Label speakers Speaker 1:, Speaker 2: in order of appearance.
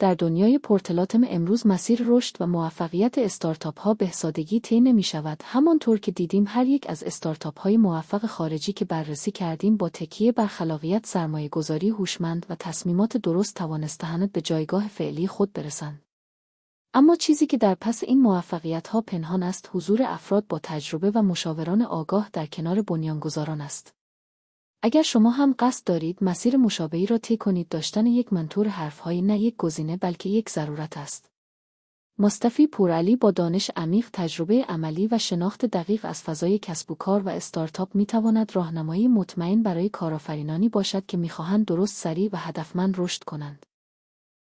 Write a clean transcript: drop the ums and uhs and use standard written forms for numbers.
Speaker 1: در دنیای پرتلاطم امروز مسیر رشد و موفقیت استارتاپ‌ها به سادگی طی نمی‌شود. همانطور که دیدیم هر یک از استارتاپ‌های موفق خارجی که بررسی کردیم با تکیه بر خلاقیت، سرمایه‌گذاری هوشمند و تصمیمات درست توانستند به جایگاه فعلی خود برسند. اما چیزی که در پس این موفقیت‌ها پنهان است، حضور افراد با تجربه و مشاوران آگاه در کنار بنیانگذاران است. اگر شما هم قصد دارید مسیر مشابهی را طی کنید، داشتن یک منتور حرفهایی نه یک گزینه بلکه یک ضرورت است. مصطفی پورعلی با دانش عمیق، تجربه عملی و شناخت دقیق از فضای کسب و کار و استارتاپ می‌تواند راهنمایی مطمئن برای کارآفرینانی باشد که می‌خواهند درست، سریع و هدفمند رشد کنند.